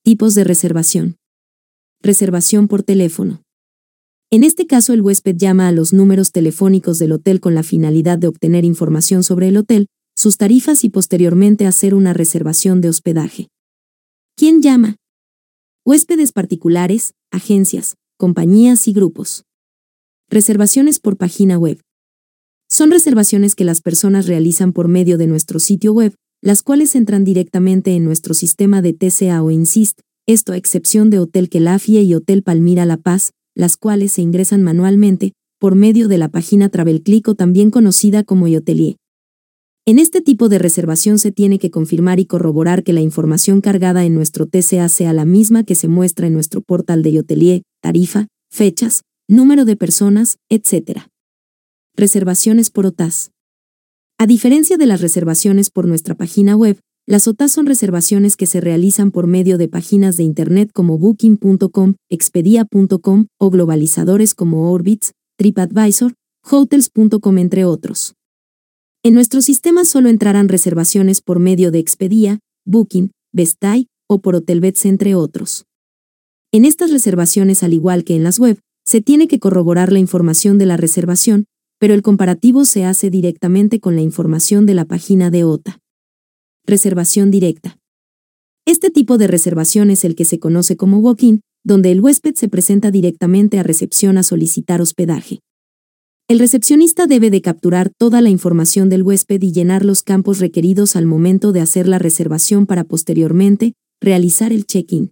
Tipos de reservación. Reservación por teléfono. En este caso, el huésped llama a los números telefónicos del hotel con la finalidad de obtener información sobre el hotel, sus tarifas y posteriormente hacer una reservación de hospedaje. ¿Quién llama? Huéspedes particulares, agencias, compañías y grupos. Reservaciones por página web. Son reservaciones que las personas realizan por medio de nuestro sitio web, las cuales entran directamente en nuestro sistema de TCA o Insist, esto a excepción de Hotel Quelafia y Hotel Palmira La Paz, las cuales se ingresan manualmente, por medio de la página TravelClick o también conocida como iHotelier. En este tipo de reservación se tiene que confirmar y corroborar que la información cargada en nuestro TCA sea la misma que se muestra en nuestro portal de iHotelier, tarifa, fechas, número de personas, etc. Reservaciones por OTAs. A diferencia de las reservaciones por nuestra página web, las OTAs son reservaciones que se realizan por medio de páginas de Internet como Booking.com, Expedia.com o globalizadores como Orbitz, TripAdvisor, Hotels.com entre otros. En nuestro sistema solo entrarán reservaciones por medio de Expedia, Booking, Bestay o por Hotelbeds entre otros. En estas reservaciones, al igual que en las web, se tiene que corroborar la información de la reservación, pero el comparativo se hace directamente con la información de la página de OTA. Reservación directa. Este tipo de reservación es el que se conoce como walk-in, donde el huésped se presenta directamente a recepción a solicitar hospedaje. El recepcionista debe de capturar toda la información del huésped y llenar los campos requeridos al momento de hacer la reservación para posteriormente realizar el check-in.